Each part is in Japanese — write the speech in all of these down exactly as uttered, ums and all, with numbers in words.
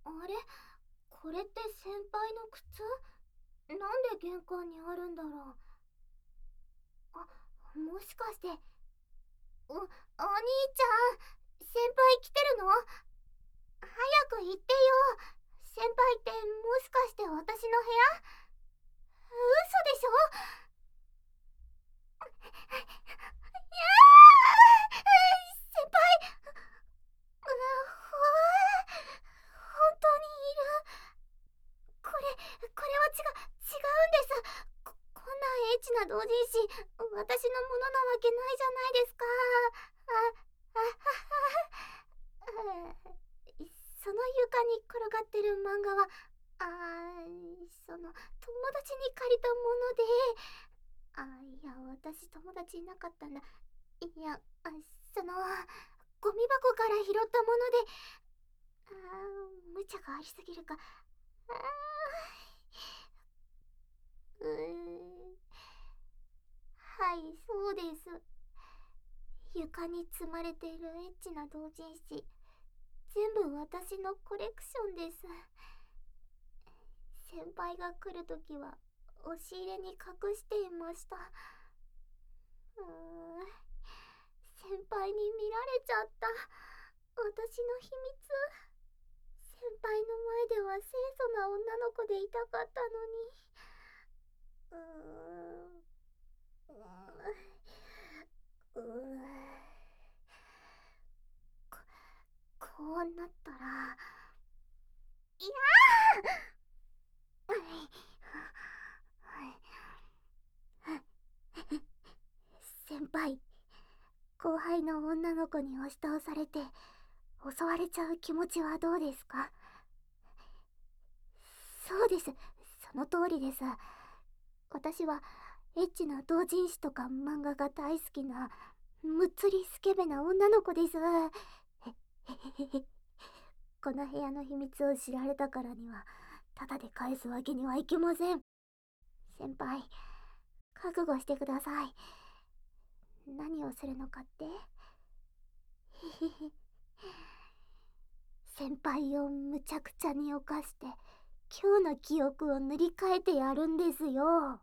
あれ、これって先輩の靴？なんで玄関にあるんだろう。あ、もしかして、お、お兄ちゃん、先輩来てるの？早く言ってよ。先輩ってもしかして私の部屋？嘘でしょ？いやー、先輩、うほー、本当にいる。これ、これは違う、違うんです。こ、こんなエッチな同人誌、私のものなわけないじゃないですか。あ、あ、はは、その床に転がってる漫画は、あー、その、友達に借りたもので、あ、いや、私友達いなかったんだ。いや、あ、その、ゴミ箱から拾ったもので、あー、無茶がありすぎるか。あー、うー、はい、そうです。床に積まれているエッチな同人誌、全部私のコレクションです。先輩が来るときは押し入れに隠していました。うーん、先輩に見られちゃった。私の秘密。先輩の前では清楚な女の子でいたかったのに。うーん、うーん、こ、こうなったら、いやー、先輩、後輩の女の子に押し倒されて襲われちゃう気持ちはどうですか？そうです、その通りです。私はエッチな同人誌とか漫画が大好きなむっつりスケベな女の子です。この部屋の秘密を知られたからにはただで返すわけにはいきません。先輩、覚悟してください。何をするのかって？先輩をむちゃくちゃに犯して今日の記憶を塗り替えてやるんですよ。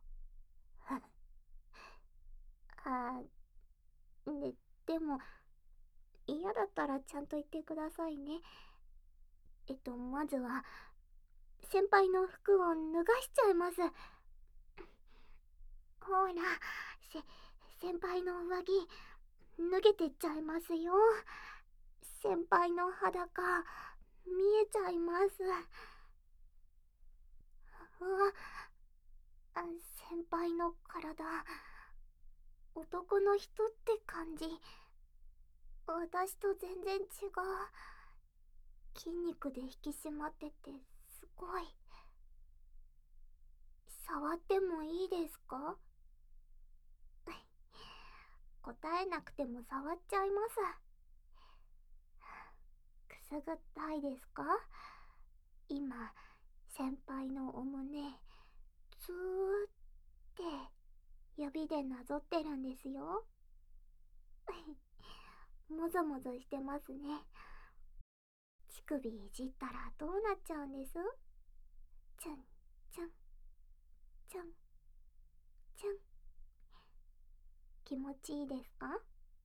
あー、で、でも嫌だったらちゃんと言ってくださいね。えっと、まずは先輩の服を脱がしちゃいます。ほら、せ、先輩の上着脱げてっちゃいますよ。先輩の裸見えちゃいます。うわ、あ、先輩の体男の人って感じ。私と全然違う。筋肉で引き締まっててすごい。触ってもいいですか？答えなくても触っちゃいます。くすぐったいですか？今先輩のお胸ずーって指でなぞってるんですよ。もぞもぞしてますね。乳首いじったらどうなっちゃうんです？ちゃんちゃんちゃんちゃん。気持ちいいですか？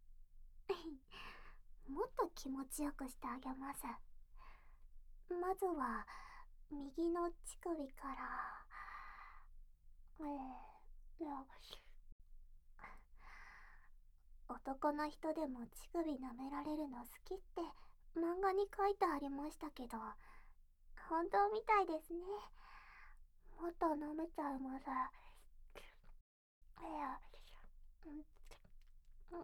もっと気持ちよくしてあげます。まずは右の乳首から、えー、いや、男の人でも乳首舐められるの好きって漫画に書いてありましたけど、本当みたいですね。もっと舐めちゃいます。いや、うん、うん、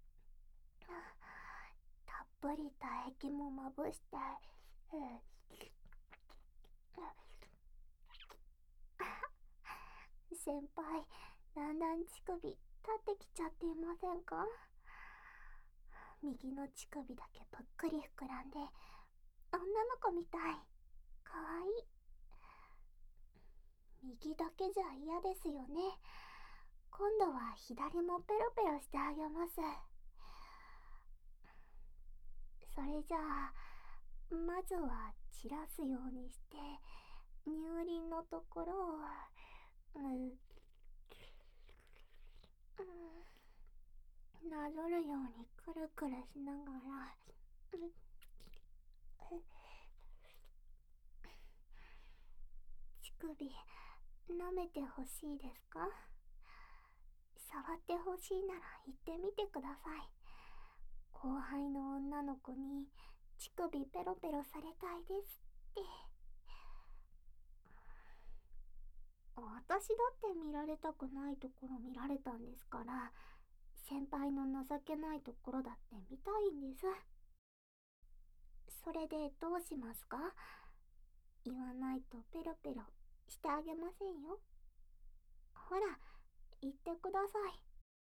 たっぷり唾液もまぶして、えー、先輩、だんだん乳首立ってきちゃっていませんか？右の乳首だけぷっくり膨らんで女の子みたい。かわいい。右だけじゃ嫌ですよね。今度は左もペロペロしてあげます。それじゃあまずは散らすようにして乳輪のところを、うん、うん、なぞるようにくるくるしながら、うん、乳首舐めてほしいですか？触ってほしいなら言ってみてください。後輩の女の子に乳首ペロペロされたいですって。私だって見られたくないところ見られたんですから、先輩の情けないところだって見たいんです。それでどうしますか？言わないとペロペロしてあげませんよ。ほら、言ってください。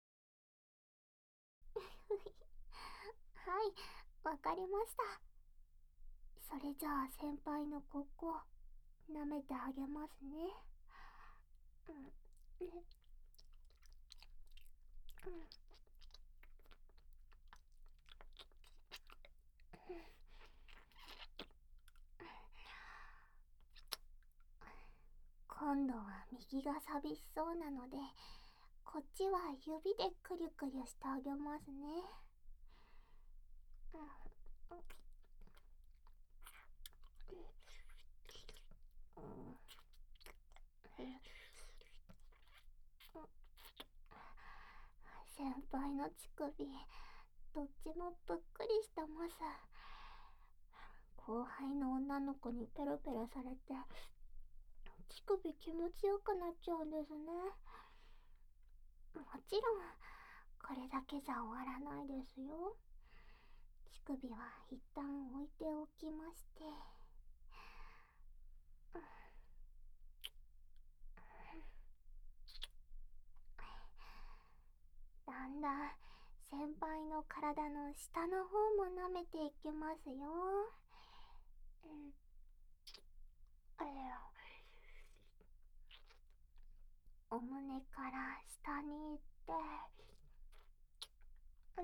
はい、わかりました。それじゃあ先輩のここ舐めてあげますね。うん、うん、今度は右が寂しそうなので、こっちは指でクリクリしてあげますね。うん、うん、先輩の乳首どっちもぷっくりしてます。後輩の女の子にペロペロされて乳首気持ちよくなっちゃうんですね。もちろんこれだけじゃ終わらないですよ。乳首は一旦置いておきまして、だんだん先輩の体の下の方も舐めていきますよ。うん、あれよ、お胸から下に行って、うん、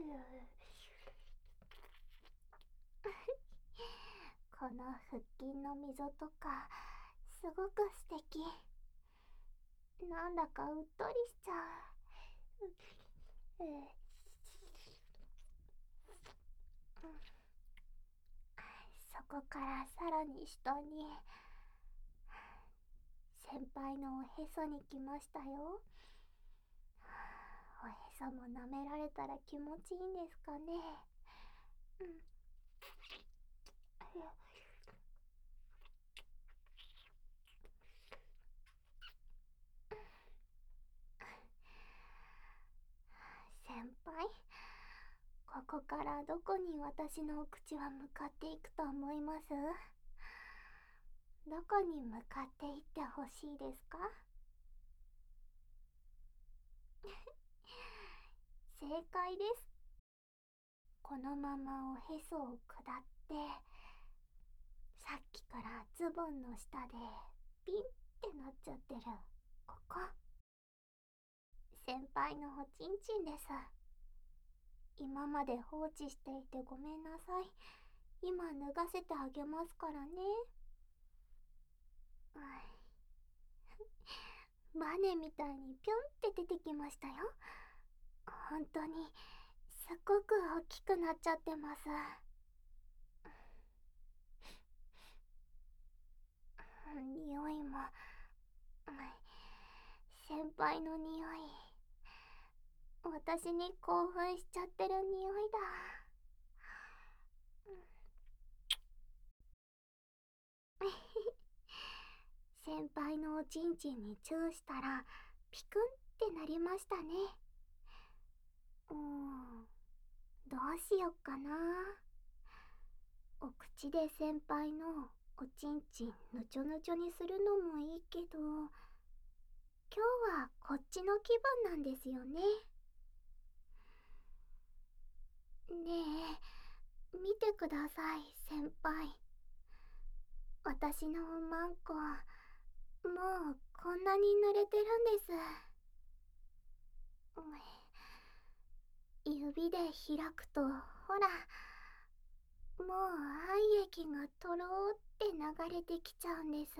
この腹筋の溝とかすごく素敵。なんだかうっとりしちゃう。うん、うん、そこからさらに下に先輩のおへそに来ましたよ。おへそも舐められたら気持ちいいんですかね。うん、先輩、ここからどこに私のお口は向かっていくと思います？どこに向かっていってほしいですか？正解です。このままおへそを下って、さっきからズボンの下でピンってなっちゃってるここ、先輩のおちんちんです。今まで放置していてごめんなさい。今脱がせてあげますからね。バネみたいにピョンって出てきましたよ。本当にすっごく大きくなっちゃってます。匂いも、先輩の匂い、私に興奮しちゃってる匂いだ。先輩のおちんちんにチューしたらピクンってなりましたね。うーん、どうしよっかな。お口で先輩のおちんちんぬちょぬちょにするのもいいけど、今日はこっちの気分なんですよね。ねえ、見てください先輩。私のおまんこ、もうこんなに濡れてるんです。指で開くとほら、もう愛液がとろーって流れてきちゃうんです。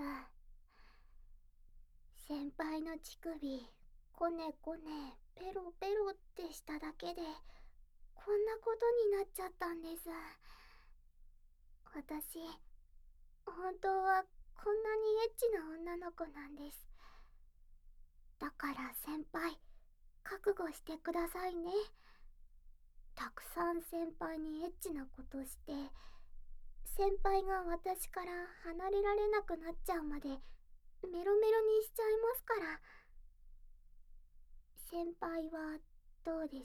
先輩の乳首こねこねペロペロってしただけでこんなことになっちゃったんです。私本当はこんなにエッチな女の子なんです。だから先輩覚悟してくださいね。たくさん先輩にエッチなことして先輩が私から離れられなくなっちゃうまでメロメロにしちゃいますから。先輩はどうです？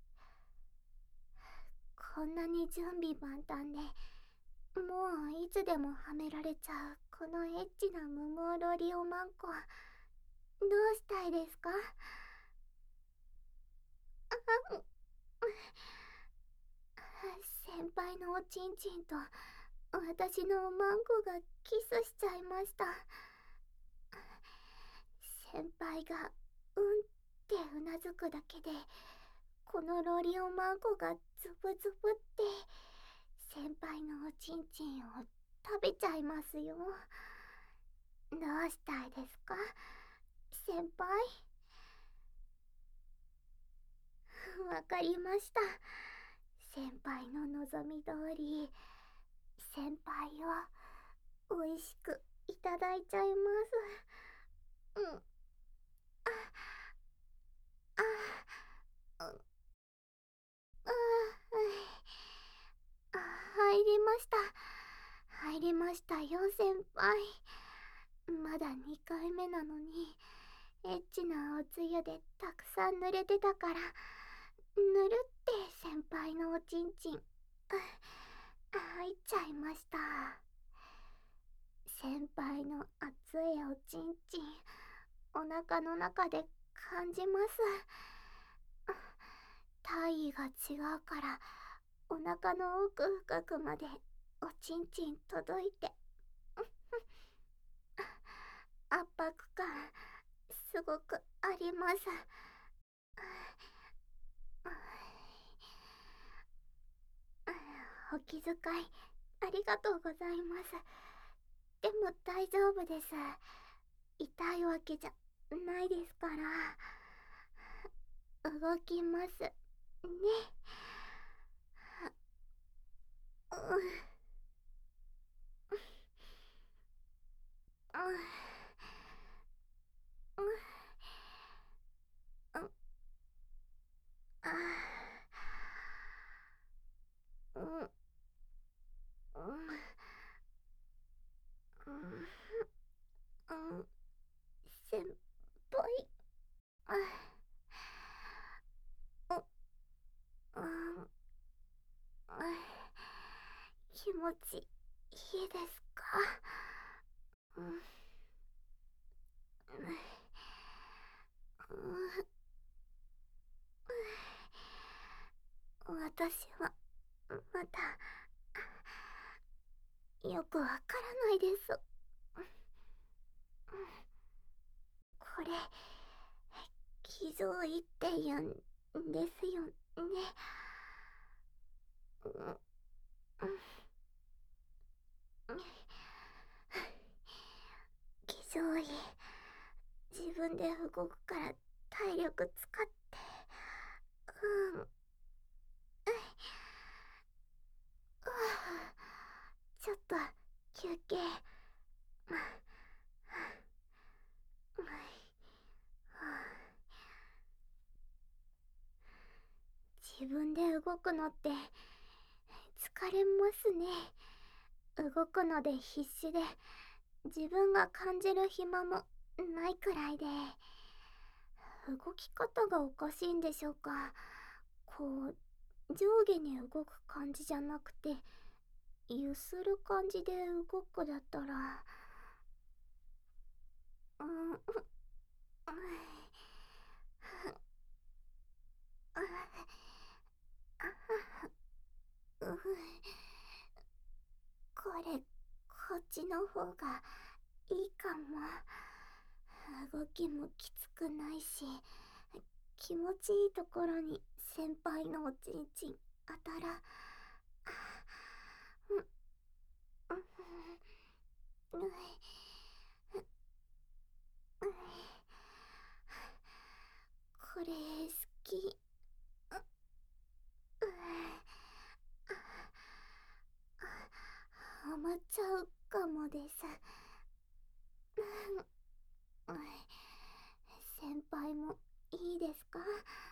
こんなに準備万端でもういつでもはめられちゃうこのエッチなムムロリオマンコ、どうしたいですか？先輩のおちんちんと私のマンコがキスしちゃいました。先輩がうんってうなずくだけでこのロリオマンコがズブズブって先輩のおちんちんを食べちゃいますよ。どうしたいですか先輩？わかりました。先輩の望み通り先輩をおいしくいただいちゃいます。うん。あああああ、入りました。入りましたよ先輩。まだにかいめなのにエッチなおつゆでたくさん濡れてたからぬるって先輩のおちんちん入っちゃいました。先輩の熱いおちんちんお腹の中で感じます。体位が違うからお腹の奥深くまでおちんちん届いて圧迫感すごくあります。お気遣いありがとうございます。でも大丈夫です。痛いわけじゃないですから。動きますね。ううううあううう先輩あうう気持ちいいですか？うん、私はまだよくわからないです。これ騎乗位って言うんですよね。騎乗位自分で動くから体力使ってうんうちょっと休憩自分で動くのって疲れますね。動くので必死で自分が感じる暇もないくらいで動き方がおかしいんでしょうか。こう上下に動く感じじゃなくてゆする感じで動くだったらうんうんうんこれこっちの方がいいかも。動きもきつくないし気持ちいいところに先輩のおちんちん当たらうんうんまっちゃうかもです。先輩もいいですか？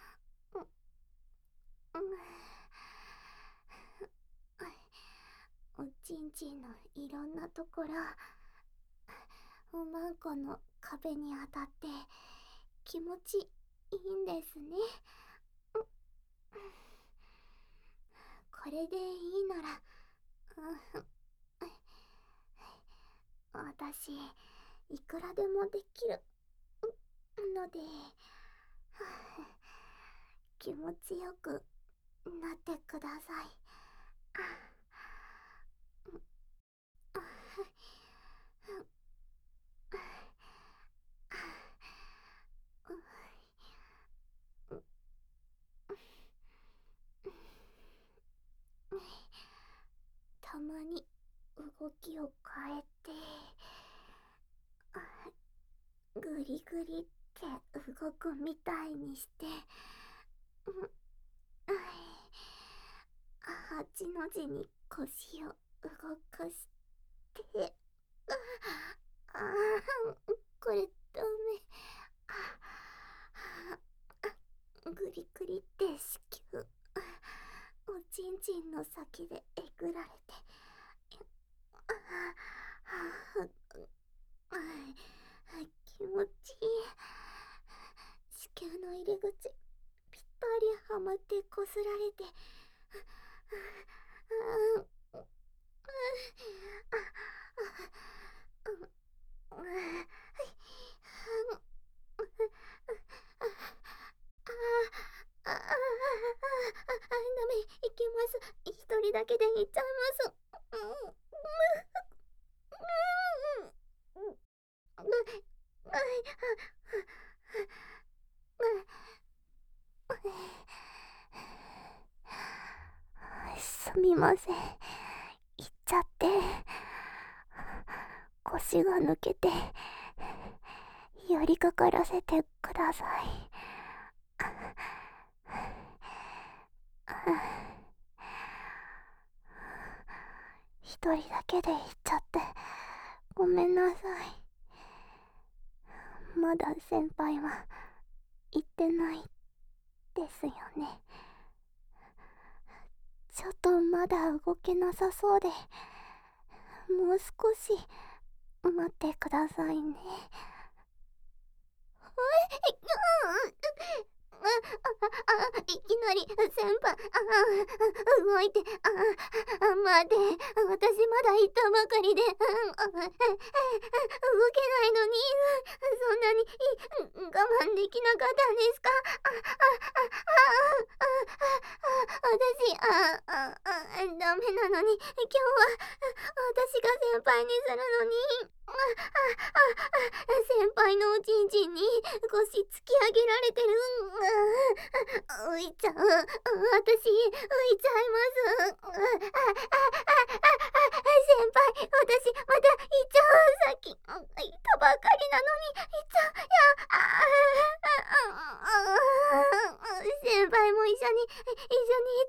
おちんちんのいろんなところ、おまんこの壁に当たって気持ちいいんですね。これでいいなら、私いくらでもできるので、気持ちよくなってください。たまに動きを変えて、グリグリって動くみたいにして、はちの字に腰を動かして、ああ、これダメ。グリグリって子宮、おちんちんの先でえぐられて、気持ちいい。子宮の入り口ぴったりはまってこすられて、ああ、ダメ、行きます。一人だけで行っちゃいます。すみません、行っちゃって腰が抜けて、寄りかからせてください。一人だけで行っちゃってごめんなさい。まだ先輩は行ってないですよね。ちょっとまだ動けなさそうで、もう少し待ってくださいね。いきなり先輩、動いて、待って、私まだ行ったばかりで、動けないのに、そんなに我慢できなかったんですか？私、あ、あ、あ、ダメなのに、今日は私が先輩にするのに、先輩のおちんちんに腰突き上げられてる。浮いちゃう。私、浮いちゃいます。先輩、私、また行っちゃう。さっき、行ったばかりなのに、行っちゃう。いや、先輩も一緒に、一緒に行って、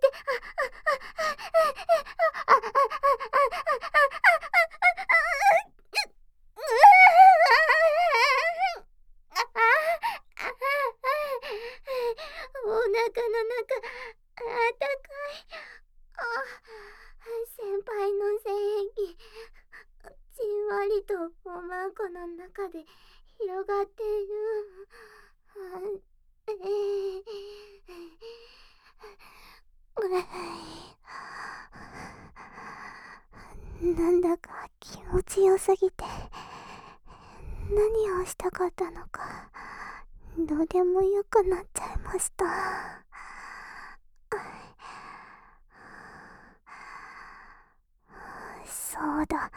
お腹の中、あったかい。あ、先輩の精液、じんわりとおまんこの中で広がっている。えー、なんだか気持ちよすぎて、何をしたかったのかどうでもよくなっちゃいました。そうだ、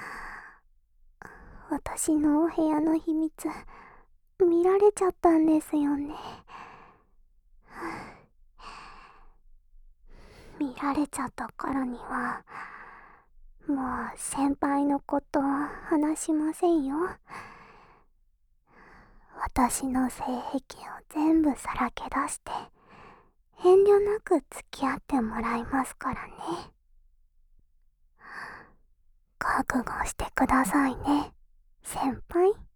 私のお部屋の秘密見られちゃったんですよね。見られちゃったからにはもう先輩のこと話しませんよ。私の性癖を全部さらけ出して遠慮なく付き合ってもらいますからね。可覚悟してくださいね、先輩。